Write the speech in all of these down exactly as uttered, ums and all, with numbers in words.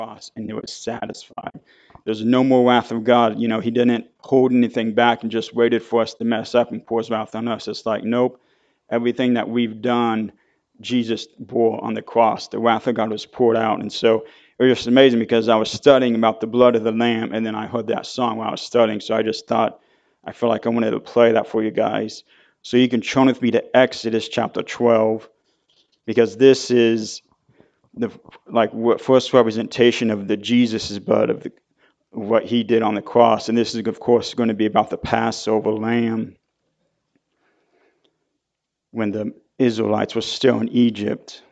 cross, and it was satisfied. There's no more wrath of God. You know, he didn't hold anything back and just waited for us to mess up and pour his wrath on us. It's like, nope, everything that we've done, Jesus bore on the cross. The wrath of God was poured out. And so it was just amazing because I was studying about the blood of the Lamb, and then I heard that song while I was studying. So I just thought, I feel like I wanted to play that for you guys. So you can turn with me to Exodus chapter twelve, because this is the like what first representation of the Jesus' blood, of the, what he did on the cross. And this is, of course, going to be about the Passover lamb when the Israelites were still in Egypt.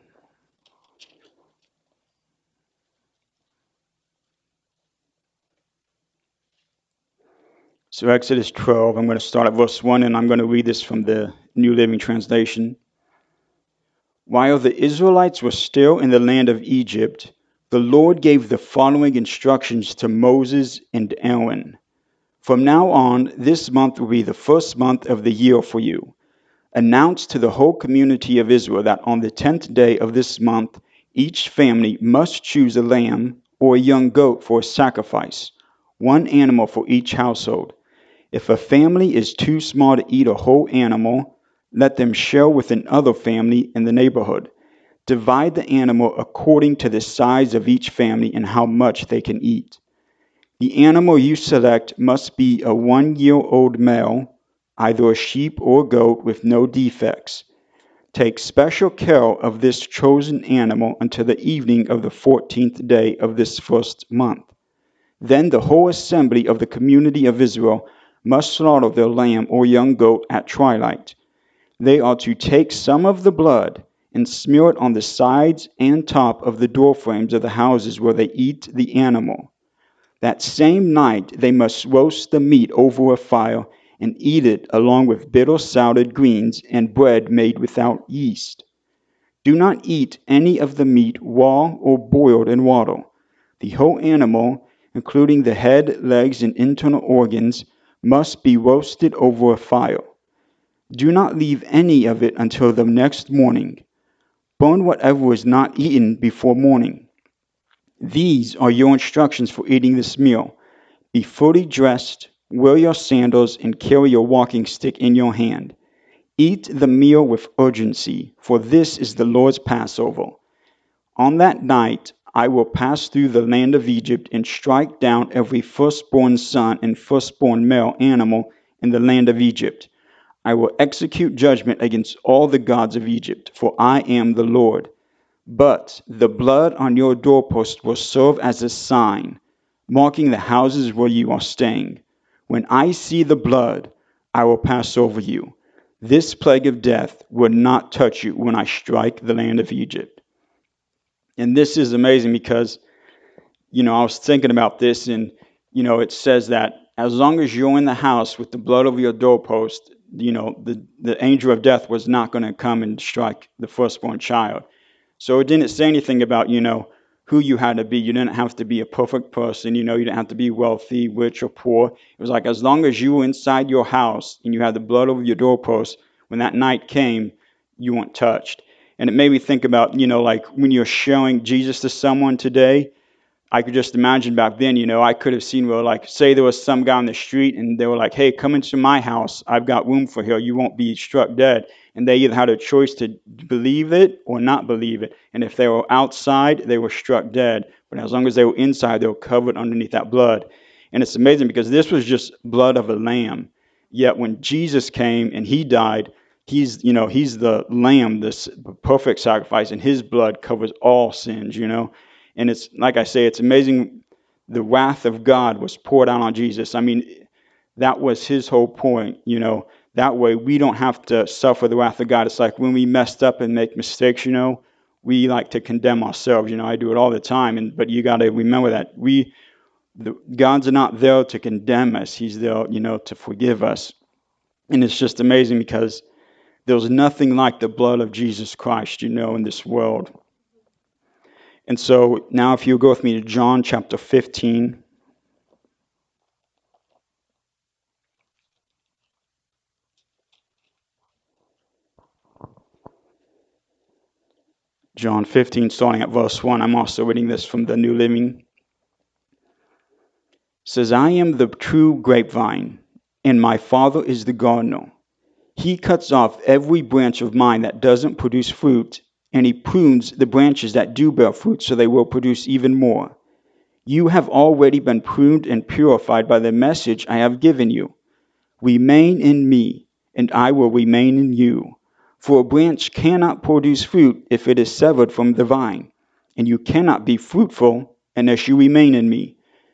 So Exodus twelve, I'm going to start at verse one, and I'm going to read this from the New Living Translation. While the Israelites were still in the land of Egypt, the Lord gave the following instructions to Moses and Aaron. From now on, this month will be the first month of the year for you. Announce to the whole community of Israel that on the tenth day of this month, each family must choose a lamb or a young goat for a sacrifice, one animal for each household. If a family is too small to eat a whole animal, let them share with another family in the neighborhood. Divide the animal according to the size of each family and how much they can eat. The animal you select must be a one-year-old male, either a sheep or a goat with no defects. Take special care of this chosen animal until the evening of the fourteenth day of this first month. Then the whole assembly of the community of Israel must slaughter their lamb or young goat at twilight. They are to take some of the blood and smear it on the sides and top of the doorframes of the houses where they eat the animal. That same night they must roast the meat over a fire and eat it along with bitter salad greens and bread made without yeast. Do not eat any of the meat raw or boiled in water. The whole animal, including the head, legs, and internal organs, must be roasted over a fire. Do not leave any of it until the next morning. Burn whatever is not eaten before morning. These are your instructions for eating this meal. Be fully dressed, wear your sandals, and carry your walking stick in your hand. Eat the meal with urgency, for this is the Lord's Passover. On that night I will pass through the land of Egypt and strike down every firstborn son and firstborn male animal in the land of Egypt. I will execute judgment against all the gods of Egypt, for I am the Lord. But the blood on your doorpost will serve as a sign, marking the houses where you are staying. When I see the blood, I will pass over you. This plague of death will not touch you when I strike the land of Egypt. And this is amazing because, you know, I was thinking about this, and, you know, it says that as long as you're in the house with the blood over your doorpost, you know, the, the angel of death was not going to come and strike the firstborn child. So it didn't say anything about, you know, who you had to be. You didn't have to be a perfect person. You know, you didn't have to be wealthy, rich, or poor. It was like as long as you were inside your house and you had the blood over your doorpost, when that night came, you weren't touched. And it made me think about, you know, like when you're showing Jesus to someone today, I could just imagine back then, you know, I could have seen where, like, say there was some guy on the street and they were like, hey, come into my house. I've got room for you. You won't be struck dead. And they either had a choice to believe it or not believe it. And if they were outside, they were struck dead. But as long as they were inside, they were covered underneath that blood. And it's amazing because this was just blood of a lamb. Yet when Jesus came and he died, he's, you know, he's the lamb, this perfect sacrifice, and his blood covers all sins, you know. And it's, like I say, it's amazing. The wrath of God was poured out on Jesus. I mean, that was his whole point, you know. That way we don't have to suffer the wrath of God. It's like when we messed up and make mistakes, you know, we like to condemn ourselves. You know, I do it all the time. And but you got to remember that we, the, God's not there to condemn us. He's there, you know, to forgive us. And it's just amazing because there's nothing like the blood of Jesus Christ, you know, in this world. And so now if you go with me to John chapter fifteen. John fifteen, starting at verse one. I'm also reading this from the New Living. It says, I am the true grapevine, and my Father is the gardener. He cuts off every branch of mine that doesn't produce fruit, and he prunes the branches that do bear fruit so they will produce even more. You have already been pruned and purified by the message I have given you. Remain in me, and I will remain in you. For a branch cannot produce fruit if it is severed from the vine, and you cannot be fruitful unless you remain in me.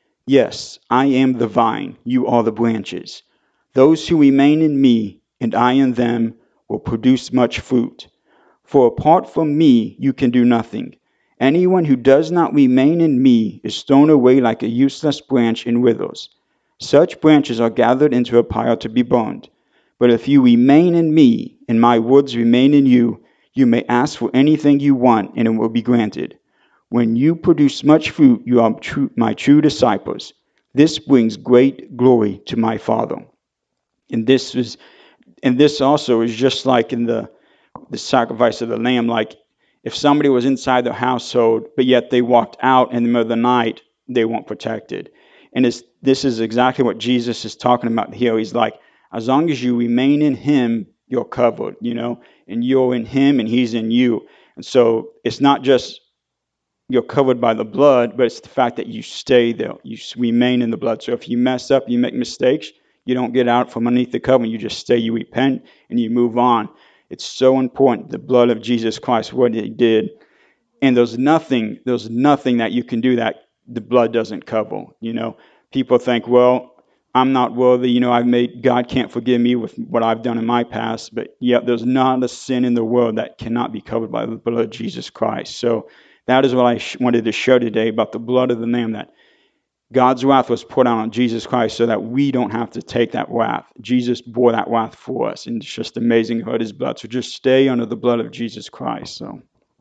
Yes, I am the vine, you are the branches. Those who remain in me, and I in them, will produce much fruit. For apart from me, you can do nothing. Anyone who does not remain in me is thrown away like a useless branch and withers. Such branches are gathered into a pile to be burned. But if you remain in me, and my words remain in you, you may ask for anything you want, and it will be granted. When you produce much fruit, you are true, my true disciples. This brings great glory to my Father. And this is, and this also is just like in the the sacrifice of the lamb. Like if somebody was inside their household, but yet they walked out in the middle of the night, they weren't protected. And it's, this is exactly what Jesus is talking about here. He's like, as long as you remain in him, you're covered, you know, and you're in him and he's in you. And so it's not just you're covered by the blood, but it's the fact that you stay there. You remain in the blood. So if you mess up, you make mistakes, you don't get out from underneath the covenant. You just stay, you repent, and you move on. It's so important, the blood of Jesus Christ, what he did. And there's nothing, there's nothing that you can do that the blood doesn't cover. You know, people think, well, I'm not worthy. You know, I've made, God can't forgive me with what I've done in my past. But yet there's not a sin in the world that cannot be covered by the blood of Jesus Christ. So that is what I sh- wanted to show today about the blood of the Lamb, that God's wrath was put out on Jesus Christ so that we don't have to take that wrath. Jesus bore that wrath for us, and it's just amazing about his blood. So just stay under the blood of Jesus Christ. So.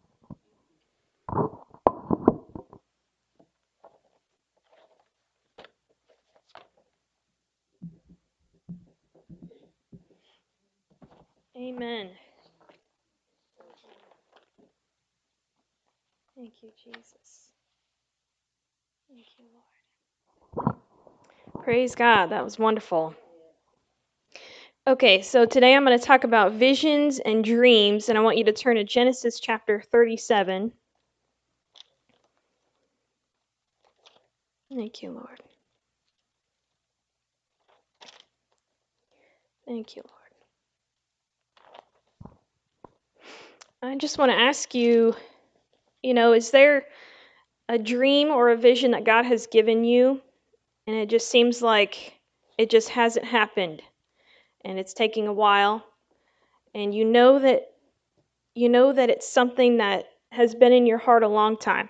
Amen. Thank you, Jesus. Thank you, Lord. Praise God. That was wonderful. Okay, so today I'm going to talk about visions and dreams, and I want you to turn to Genesis chapter thirty-seven. Thank you, Lord. Thank you, Lord. I just want to ask you, you know, is there a dream or a vision that God has given you, and it just seems like it just hasn't happened, and it's taking a while, and you know that you know that it's something that has been in your heart a long time?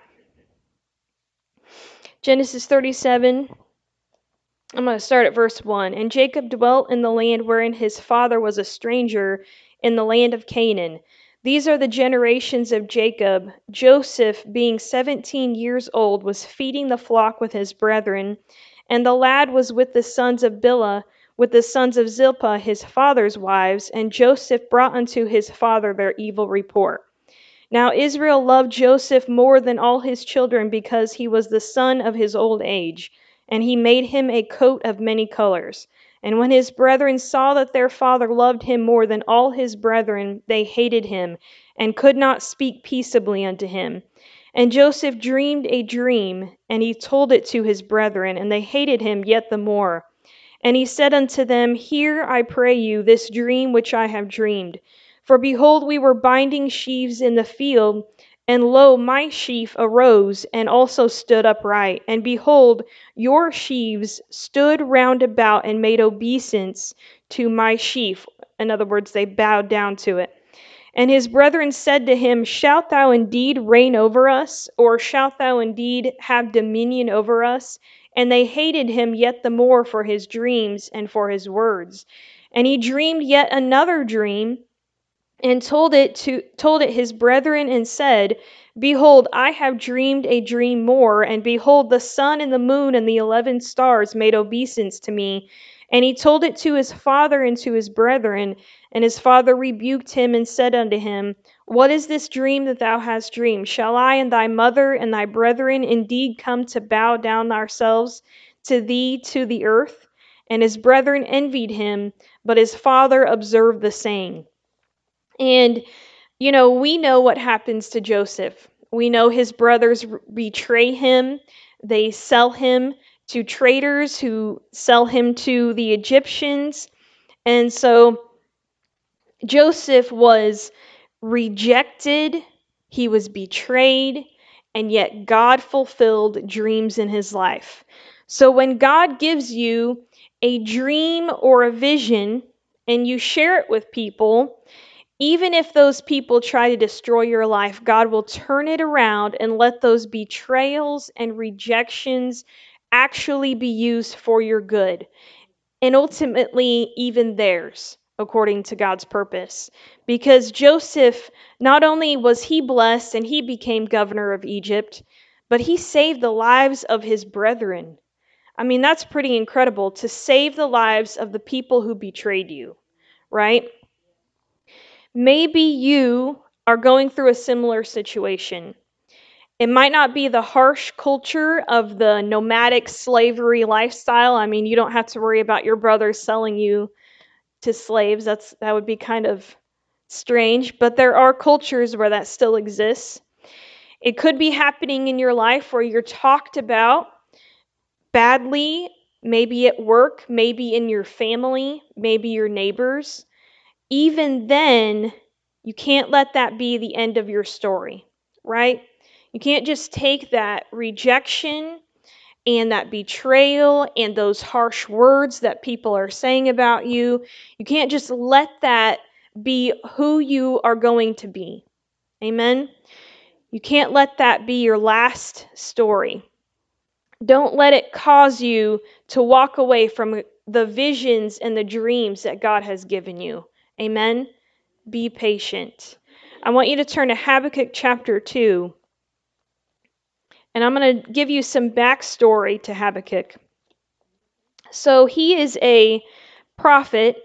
Genesis thirty-seven, I'm going to start at verse one. And Jacob dwelt in the land wherein his father was a stranger, in the land of Canaan. These are the generations of Jacob. Joseph, being seventeen years old, was feeding the flock with his brethren, and the lad was with the sons of Bilhah, with the sons of Zilpah, his father's wives, and Joseph brought unto his father their evil report. Now Israel loved Joseph more than all his children, because he was the son of his old age, and he made him a coat of many colors. And when his brethren saw that their father loved him more than all his brethren, they hated him, and could not speak peaceably unto him. And Joseph dreamed a dream, and he told it to his brethren, and they hated him yet the more. And he said unto them, Hear, I pray you, this dream which I have dreamed. For behold, we were binding sheaves in the field, and lo, my sheaf arose, and also stood upright. And behold, your sheaves stood round about, and made obeisance to my sheaf. In other words, they bowed down to it. And his brethren said to him, Shalt thou indeed reign over us? Or shalt thou indeed have dominion over us? And they hated him yet the more for his dreams and for his words. And he dreamed yet another dream, and told it to told it his brethren, and said, Behold, I have dreamed a dream more, and behold, the sun and the moon and the eleven stars made obeisance to me. And he told it to his father and to his brethren, and his father rebuked him and said unto him, What is this dream that thou hast dreamed? Shall I and thy mother and thy brethren indeed come to bow down ourselves to thee to the earth? And his brethren envied him, but his father observed the saying. And, you know, we know what happens to Joseph. We know his brothers betray him. They sell him to traders who sell him to the Egyptians. And so Joseph was rejected, he was betrayed, and yet God fulfilled dreams in his life. So when God gives you a dream or a vision and you share it with people, even if those people try to destroy your life, God will turn it around and let those betrayals and rejections actually be used for your good, and ultimately even theirs, according to God's purpose. Because Joseph, not only was he blessed and he became governor of Egypt, but he saved the lives of his brethren. I mean, that's pretty incredible, to save the lives of the people who betrayed you, right? Maybe you are going through a similar situation. It might not be the harsh culture of the nomadic slavery lifestyle. I mean, you don't have to worry about your brothers selling you to slaves. That's that would be kind of strange, but there are cultures where that still exists. It could be happening in your life where you're talked about badly, maybe at work, maybe in your family, maybe your neighbors. Even then, you can't let that be the end of your story, right? You can't just take that rejection and that betrayal and those harsh words that people are saying about you. You can't just let that be who you are going to be. Amen? You can't let that be your last story. Don't let it cause you to walk away from the visions and the dreams that God has given you. Amen? Be patient. I want you to turn to Habakkuk chapter two. And I'm going to give you some backstory to Habakkuk. So he is a prophet,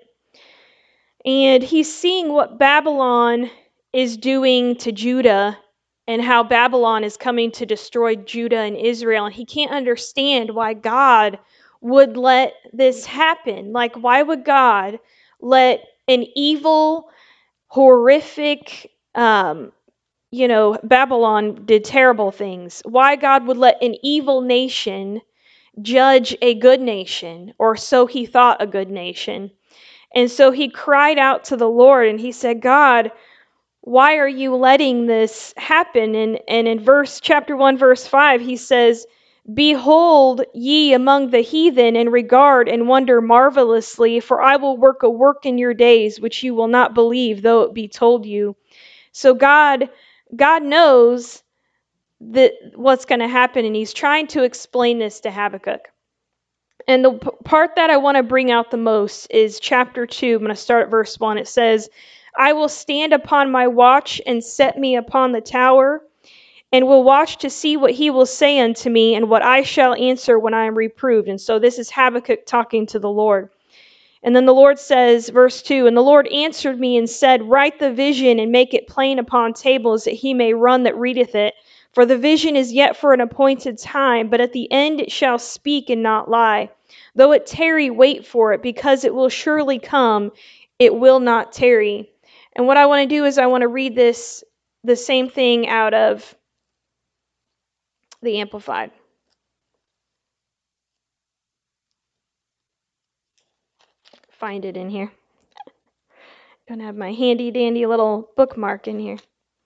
and he's seeing what Babylon is doing to Judah and how Babylon is coming to destroy Judah and Israel. And he can't understand why God would let this happen. Like, why would God let an evil, horrific, um, you know, Babylon did terrible things. Why God would let an evil nation judge a good nation, or so he thought a good nation. And so he cried out to the Lord and he said, God, why are you letting this happen? And, and in verse chapter one, verse five, he says, Behold ye among the heathen, and regard and wonder marvelously, for I will work a work in your days which you will not believe, though it be told you. So God, God knows that what's going to happen, and he's trying to explain this to Habakkuk. And the p- part that I want to bring out the most is chapter two. I'm going to start at verse one. It says, I will stand upon my watch and set me upon the tower, and will watch to see what he will say unto me, and what I shall answer when I am reproved. And so this is Habakkuk talking to the Lord. And then the Lord says, verse two, And the Lord answered me and said, Write the vision and make it plain upon tables, that he may run that readeth it. For the vision is yet for an appointed time, but at the end it shall speak and not lie. Though it tarry, wait for it, because it will surely come, it will not tarry. And what I want to do is I want to read this, the same thing out of the Amplified. Find it in here. Don't have my handy dandy little bookmark in here.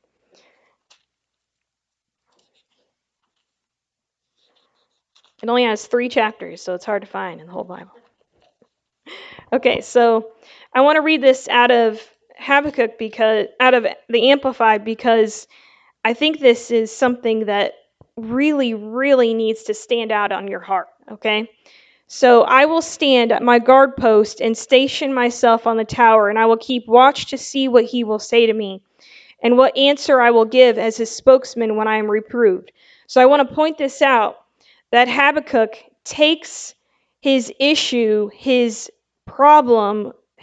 It only has three chapters, so it's hard to find in the whole Bible. Okay, so I want to read this out of Habakkuk, because out of the Amplified, because I think this is something that really, really needs to stand out on your heart, okay? So I will stand at my guard post and station myself on the tower, and I will keep watch to see what he will say to me, and what answer I will give as his spokesman when I am reproved. So I want to point this out, that Habakkuk takes his issue, his problem,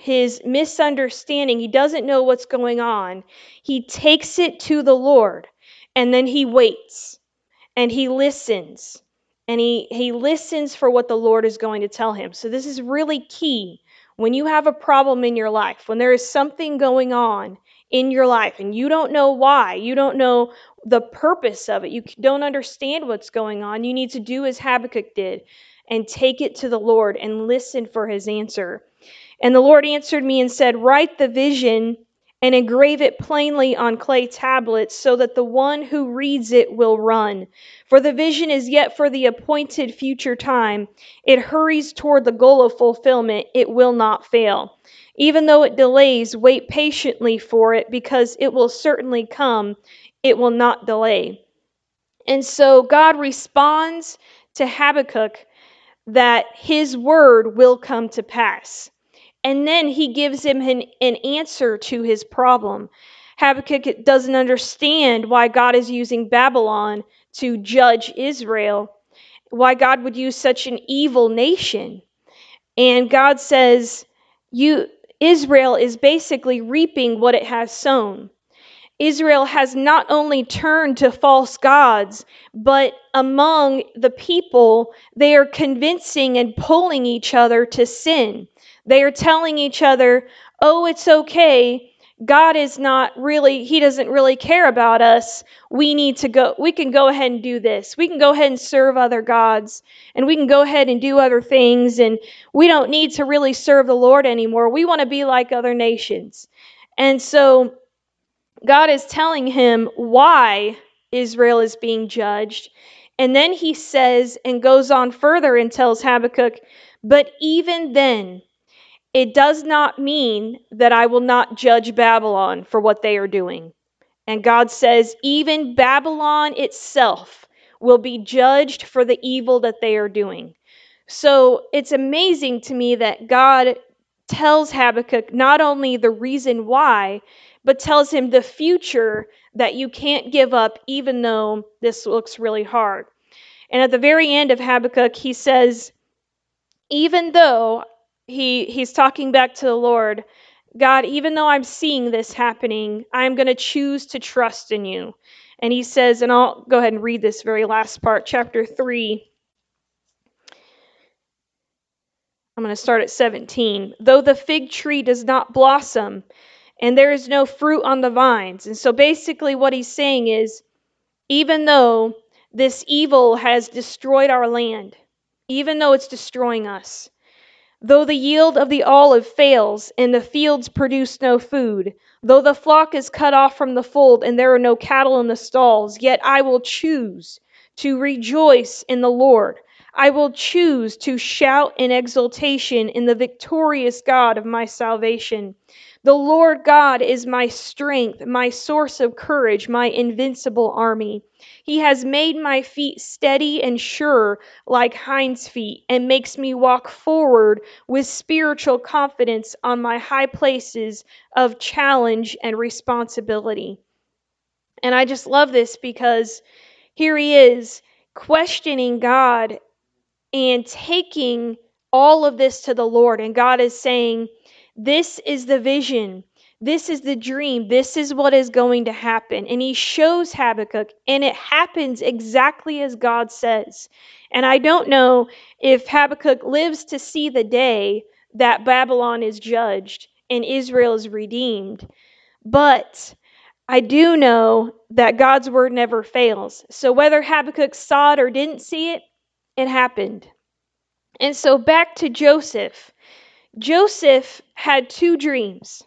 his misunderstanding, he doesn't know what's going on, he takes it to the Lord, and then he waits and he listens. And he, he listens for what the Lord is going to tell him. So this is really key. When you have a problem in your life, when there is something going on in your life and you don't know why, you don't know the purpose of it, you don't understand what's going on, you need to do as Habakkuk did and take it to the Lord and listen for his answer. And the Lord answered me and said, write the vision and engrave it plainly on clay tablets, so that the one who reads it will run. For the vision is yet for the appointed future time. It hurries toward the goal of fulfillment. It will not fail. Even though it delays, wait patiently for it, because it will certainly come. It will not delay. And so God responds to Habakkuk that his word will come to pass. And then he gives him an, an answer to his problem. Habakkuk doesn't understand why God is using Babylon to judge Israel, why God would use such an evil nation. And God says, "You, Israel is basically reaping what it has sown." Israel has not only turned to false gods, but among the people, they are convincing and pulling each other to sin. They are telling each other, oh, it's okay. God is not really, he doesn't really care about us. We need to go, we can go ahead and do this. We can go ahead and serve other gods, and we can go ahead and do other things, and we don't need to really serve the Lord anymore. We want to be like other nations. And so God is telling him why Israel is being judged. And then he says and goes on further and tells Habakkuk, but even then, it does not mean that I will not judge Babylon for what they are doing. And God says, even Babylon itself will be judged for the evil that they are doing. So it's amazing to me that God tells Habakkuk not only the reason why, but tells him the future that you can't give up, even though this looks really hard. And at the very end of Habakkuk, he says, even though he he's talking back to the Lord, God, even though I'm seeing this happening, I'm going to choose to trust in you. And he says, and I'll go ahead and read this very last part, chapter three. I'm going to start at seventeen. Though the fig tree does not blossom, and there is no fruit on the vines. And so basically what he's saying is, even though this evil has destroyed our land, even though it's destroying us, though the yield of the olive fails and the fields produce no food, though the flock is cut off from the fold and there are no cattle in the stalls, yet I will choose to rejoice in the Lord. I will choose to shout in exultation in the victorious God of my salvation. The Lord God is my strength, my source of courage, my invincible army. He has made my feet steady and sure like hinds' feet, and makes me walk forward with spiritual confidence on my high places of challenge and responsibility. And I just love this because here he is questioning God and taking all of this to the Lord. And God is saying, this is the vision. This is the dream. This is what is going to happen. And he shows Habakkuk, and it happens exactly as God says. And I don't know if Habakkuk lives to see the day that Babylon is judged and Israel is redeemed. But I do know that God's word never fails. So whether Habakkuk saw it or didn't see it, it happened. And so back to Joseph. Joseph had two dreams.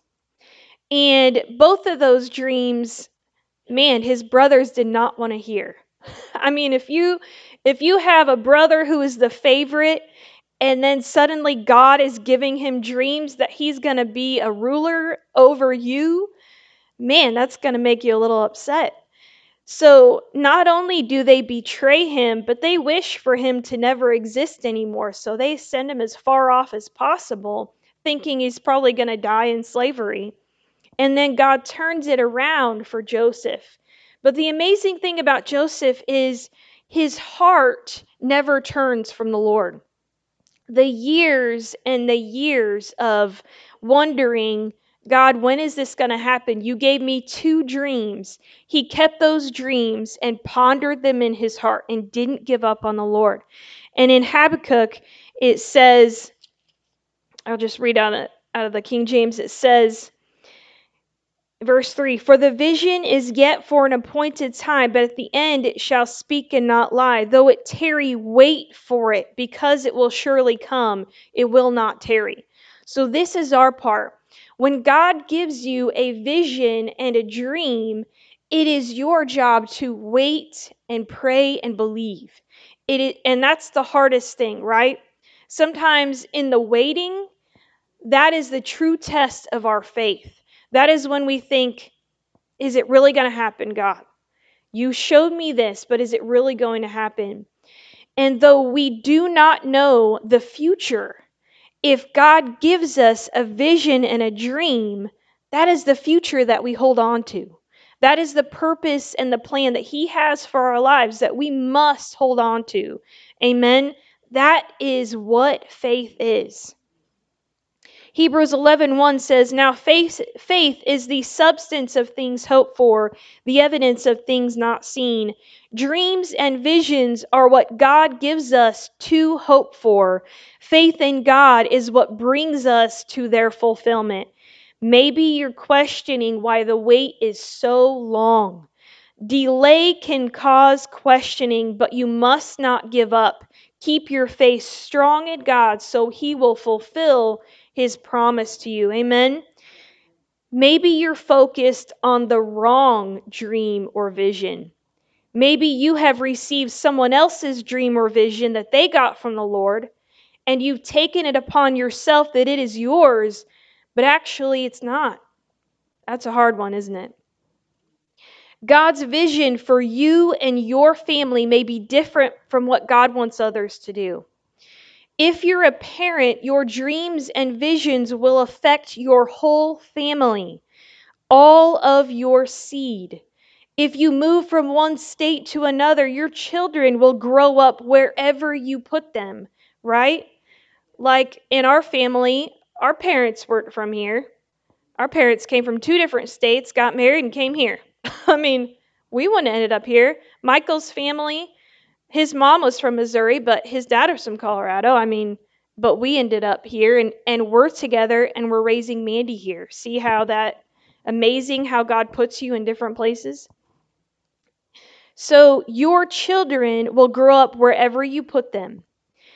And both of those dreams, man, his brothers did not want to hear. I mean, if you if you have a brother who is the favorite, and then suddenly God is giving him dreams that he's going to be a ruler over you, man, that's going to make you a little upset. So not only do they betray him, but they wish for him to never exist anymore. So they send him as far off as possible, thinking he's probably going to die in slavery. And then God turns it around for Joseph. But the amazing thing about Joseph is his heart never turns from the Lord. the years and the years of wondering, God, when is this going to happen? You gave me two dreams. He kept those dreams and pondered them in his heart and didn't give up on the Lord. And in Habakkuk, it says, I'll just read out of, out of the King James, it says, verse three, for the vision is yet for an appointed time, but at the end it shall speak and not lie. Though it tarry, wait for it, because it will surely come. It will not tarry. So this is our part. When God gives you a vision and a dream, it is your job to wait and pray and believe. It is, and that's the hardest thing, right? Sometimes in the waiting, that is the true test of our faith. That is when we think, is it really going to happen, God? You showed me this, but is it really going to happen? And though we do not know the future, if God gives us a vision and a dream, that is the future that we hold on to. That is the purpose and the plan that He has for our lives that we must hold on to. Amen? That is what faith is. Hebrews eleven one says, now faith, faith is the substance of things hoped for, the evidence of things not seen. Dreams and visions are what God gives us to hope for. Faith in God is what brings us to their fulfillment. Maybe you're questioning why the wait is so long. Delay can cause questioning, but you must not give up. Keep your faith strong in God so He will fulfill His promise to you. Amen. Maybe you're focused on the wrong dream or vision. Maybe you have received someone else's dream or vision that they got from the Lord, and you've taken it upon yourself that it is yours, but actually it's not. That's a hard one, isn't it? God's vision for you and your family may be different from what God wants others to do. If you're a parent, your dreams and visions will affect your whole family, all of your seed. If you move from one state to another, your children will grow up wherever you put them, right? Like in our family, our parents weren't from here. Our parents came from two different states, got married, and came here. I mean, we wouldn't have ended up here. Michael's family, his mom was from Missouri, but his dad was from Colorado. I mean, but we ended up here, and, and we're together, and we're raising Mandy here. See how that amazing how God puts you in different places? So your children will grow up wherever you put them.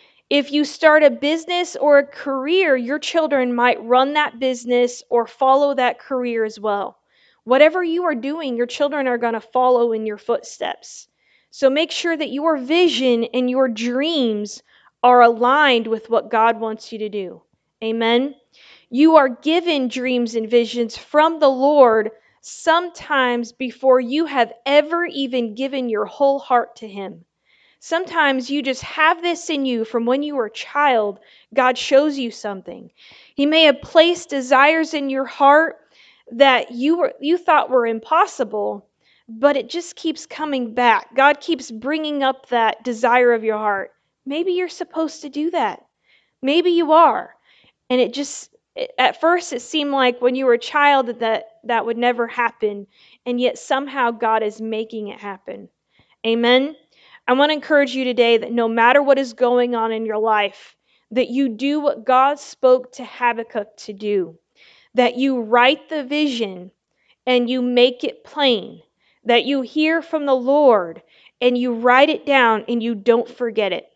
If you start a business or a career, your children might run that business or follow that career as well. Whatever you are doing, your children are going to follow in your footsteps. So make sure that your vision and your dreams are aligned with what God wants you to do. Amen. You are given dreams and visions from the Lord sometimes before you have ever even given your whole heart to Him. Sometimes you just have this in you from when you were a child. God shows you something. He may have placed desires in your heart that you were you thought were impossible, but it just keeps coming back. God keeps bringing up that desire of your heart. Maybe you're supposed to do that. Maybe you are. And it just at first it seemed like when you were a child that that, that would never happen, and yet somehow God is making it happen. Amen. I want to encourage you today that no matter what is going on in your life, that you do what God spoke to Habakkuk to do, that you write the vision and you make it plain, that you hear from the Lord and you write it down and you don't forget it.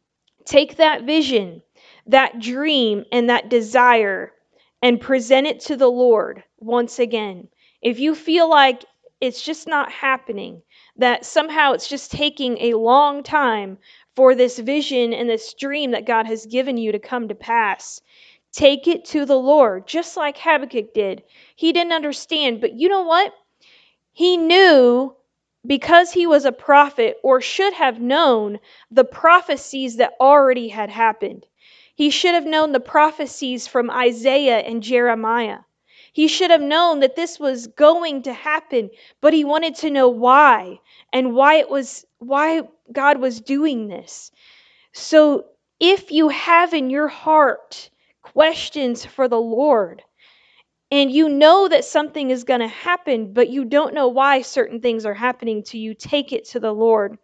Take that vision, that dream, and that desire and present it to the Lord once again. If you feel like it's just not happening, that somehow it's just taking a long time for this vision and this dream that God has given you to come to pass, take it to the Lord, just like Habakkuk did. He didn't understand, but you know what? He knew, because he was a prophet, or should have known, the prophecies that already had happened. He should have known the prophecies from Isaiah and Jeremiah. He should have known that this was going to happen, but he wanted to know why and why it was why God was doing this. So if you have in your heart questions for the Lord, and you know that something is going to happen, but you don't know why certain things are happening to you, take it to the Lord.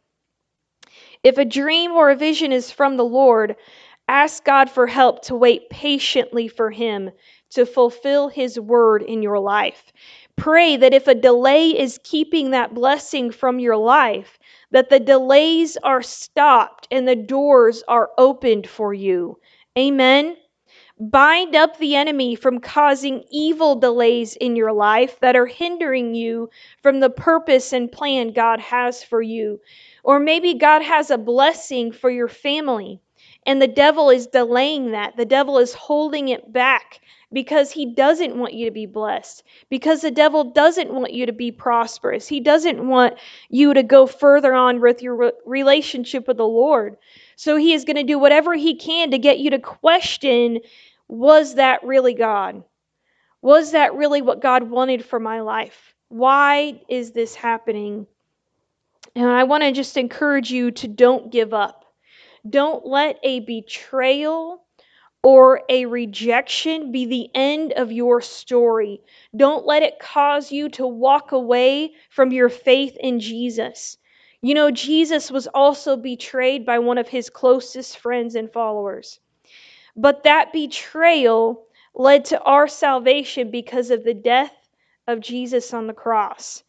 If a dream or a vision is from the Lord, ask God for help to wait patiently for Him to fulfill His word in your life. Pray that if a delay is keeping that blessing from your life, that the delays are stopped and the doors are opened for you. Amen. Bind up the enemy from causing evil delays in your life that are hindering you from the purpose and plan God has for you. Or maybe God has a blessing for your family, and the devil is delaying that. The devil is holding it back because he doesn't want you to be blessed, because the devil doesn't want you to be prosperous. He doesn't want you to go further on with your re- relationship with the Lord. So he is going to do whatever he can to get you to question, was that really God? Was that really what God wanted for my life? Why is this happening? And I want to just encourage you to don't give up. Don't let a betrayal or a rejection be the end of your story. Don't let it cause you to walk away from your faith in Jesus. You know, Jesus was also betrayed by one of his closest friends and followers. But that betrayal led to our salvation because of the death of Jesus on the cross.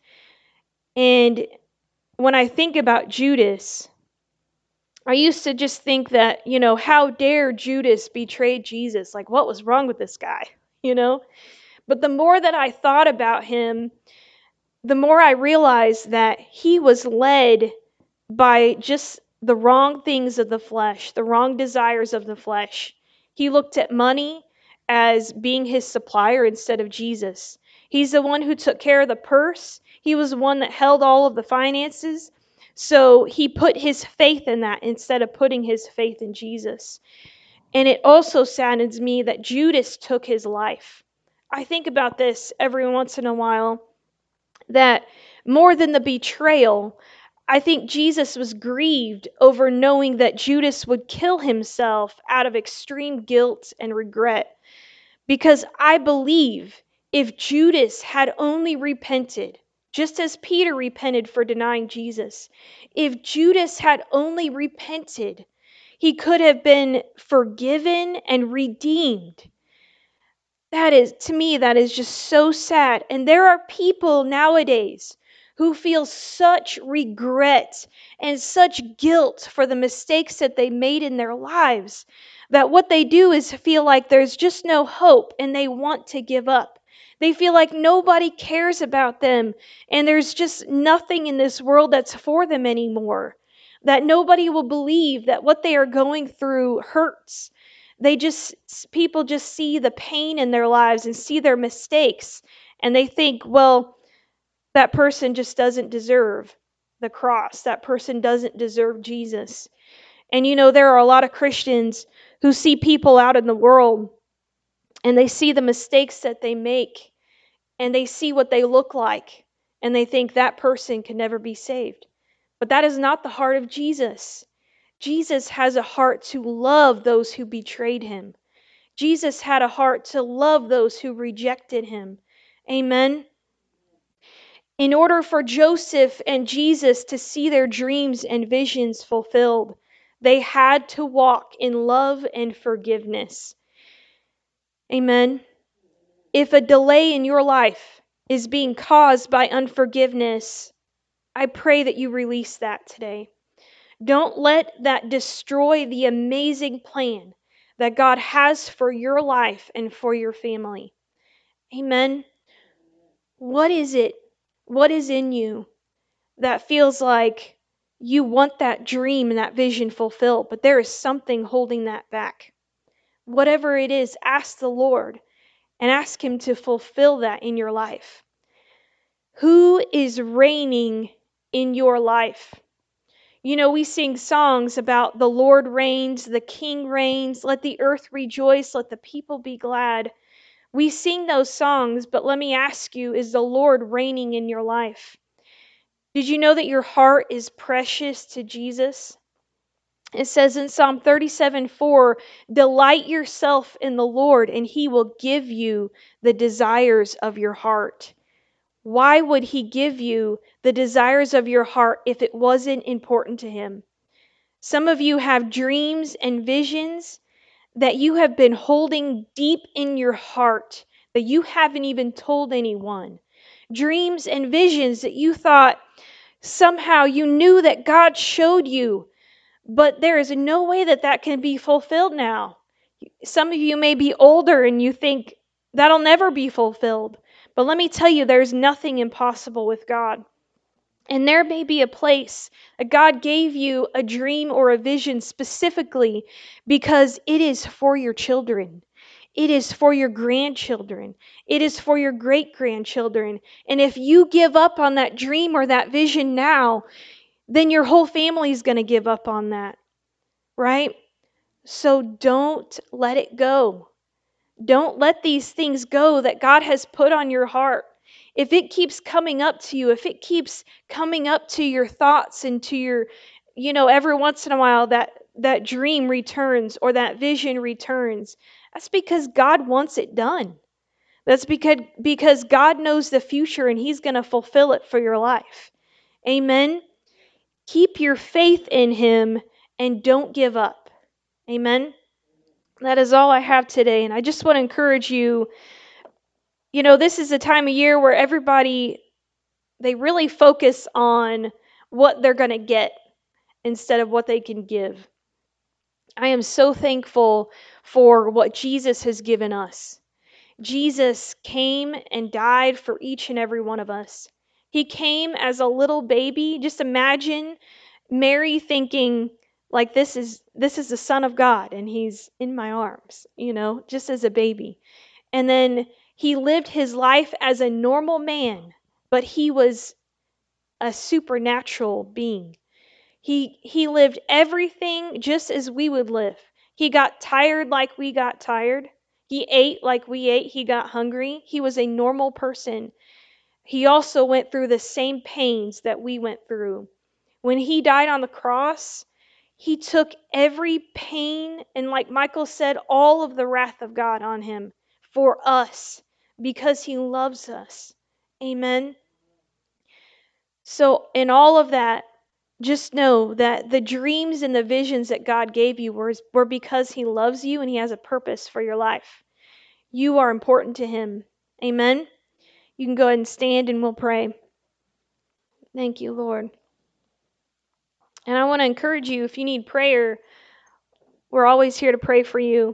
And when I think about Judas, I used to just think that, you know, how dare Judas betray Jesus? Like, what was wrong with this guy? You know? But the more that I thought about him, the more I realized that he was led by just the wrong things of the flesh, the wrong desires of the flesh. He looked at money as being his supplier instead of Jesus. He's the one who took care of the purse. He was the one that held all of the finances. So he put his faith in that instead of putting his faith in Jesus. And it also saddens me that Judas took his life. I think about this every once in a while, that more than the betrayal, I think Jesus was grieved over knowing that Judas would kill himself out of extreme guilt and regret. Because I believe if Judas had only repented, just as Peter repented for denying Jesus, if Judas had only repented, he could have been forgiven and redeemed. That is, to me, that is just so sad. And there are people nowadays who feel such regret and such guilt for the mistakes that they made in their lives, that what they do is feel like there's just no hope and they want to give up. They feel like nobody cares about them and there's just nothing in this world that's for them anymore. That nobody will believe that what they are going through hurts. They just, people just see the pain in their lives and see their mistakes, and they think, well, that person just doesn't deserve the cross. That person doesn't deserve Jesus. And you know, there are a lot of Christians who see people out in the world and they see the mistakes that they make and they see what they look like and they think that person can never be saved. But that is not the heart of Jesus. Jesus has a heart to love those who betrayed him. Jesus had a heart to love those who rejected him. Amen. In order for Joseph and Jesus to see their dreams and visions fulfilled, they had to walk in love and forgiveness. Amen. If a delay in your life is being caused by unforgiveness, I pray that you release that today. Don't let that destroy the amazing plan that God has for your life and for your family. Amen. What is it? What is in you that feels like you want that dream and that vision fulfilled, but there is something holding that back? Whatever it is, ask the Lord and ask Him to fulfill that in your life. Who is reigning in your life? You know, we sing songs about the Lord reigns, the King reigns, let the earth rejoice, let the people be glad. We sing those songs, but let me ask you, is the Lord reigning in your life? Did you know that your heart is precious to Jesus? It says in Psalm thirty-seven four, delight yourself in the Lord, and he will give you the desires of your heart. Why would he give you the desires of your heart if it wasn't important to him? Some of you have dreams and visions that you have been holding deep in your heart that you haven't even told anyone. Dreams and visions that you thought somehow you knew that God showed you, but there is no way that that can be fulfilled now. Some of you may be older and you think that'll never be fulfilled. But let me tell you, there's nothing impossible with God. And there may be a place that God gave you a dream or a vision specifically because it is for your children. It is for your grandchildren. It is for your great grandchildren. And if you give up on that dream or that vision now, then your whole family is going to give up on that, right? So don't let it go. Don't let these things go that God has put on your heart. If it keeps coming up to you, if it keeps coming up to your thoughts and to your, you know, every once in a while that that dream returns or that vision returns, that's because God wants it done. That's because because God knows the future and he's going to fulfill it for your life. Amen. Keep your faith in him and don't give up. Amen. That is all I have today. And I just want to encourage you, you know, this is a time of year where everybody, they really focus on what they're going to get instead of what they can give. I am so thankful for what Jesus has given us. Jesus came and died for each and every one of us. He came as a little baby. Just imagine Mary thinking, like, this is this is the Son of God and he's in my arms, you know, just as a baby. And then he lived his life as a normal man, but he was a supernatural being. He he lived everything just as we would live. He got tired like we got tired. He ate like we ate. He got hungry. He was a normal person. He also went through the same pains that we went through. When he died on the cross, he took every pain and, like Michael said, all of the wrath of God on him for us because he loves us. Amen. So in all of that, just know that the dreams and the visions that God gave you were, were because he loves you and he has a purpose for your life. You are important to him. Amen. You can go ahead and stand and we'll pray. Thank you, Lord. And I want to encourage you, if you need prayer, we're always here to pray for you.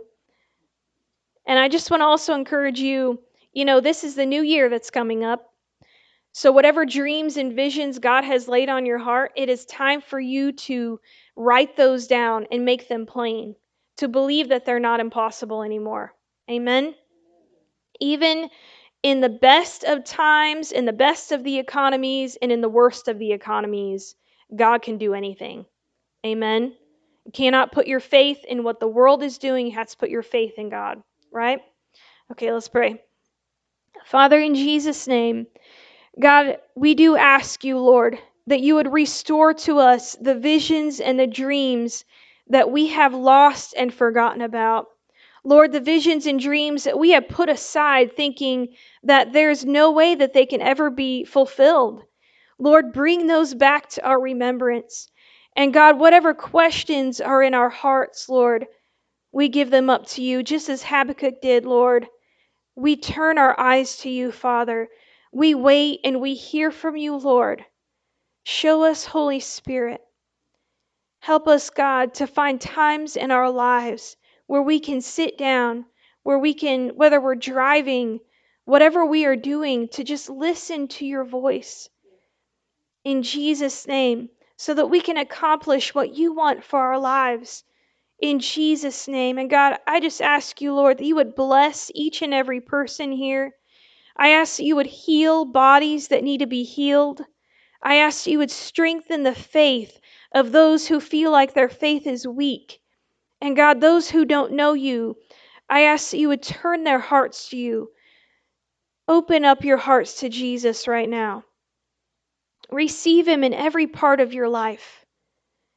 And I just want to also encourage you, you know, this is the new year that's coming up. So whatever dreams and visions God has laid on your heart, it is time for you to write those down and make them plain, to believe that they're not impossible anymore. Amen. Even in the best of times, in the best of the economies, and in the worst of the economies, God can do anything. Amen. You cannot put your faith in what the world is doing. You have to put your faith in God, right? Okay, let's pray. Father, in Jesus' name, God, we do ask you, Lord, that you would restore to us the visions and the dreams that we have lost and forgotten about. Lord, the visions and dreams that we have put aside thinking that there's no way that they can ever be fulfilled. Lord, bring those back to our remembrance. And God, whatever questions are in our hearts, Lord, we give them up to you, just as Habakkuk did, Lord. We turn our eyes to you, Father. We wait and we hear from you, Lord. Show us, Holy Spirit. Help us, God, to find times in our lives where we can sit down, where we can, whether we're driving, whatever we are doing, to just listen to your voice in Jesus' name, so that we can accomplish what you want for our lives in Jesus' name. And God, I just ask you, Lord, that you would bless each and every person here. I ask that you would heal bodies that need to be healed. I ask that you would strengthen the faith of those who feel like their faith is weak. And God, those who don't know you, I ask that you would turn their hearts to you. Open up your hearts to Jesus right now. Receive him in every part of your life.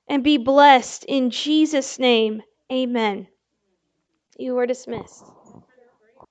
and be blessed in Jesus' name. Amen. You are dismissed.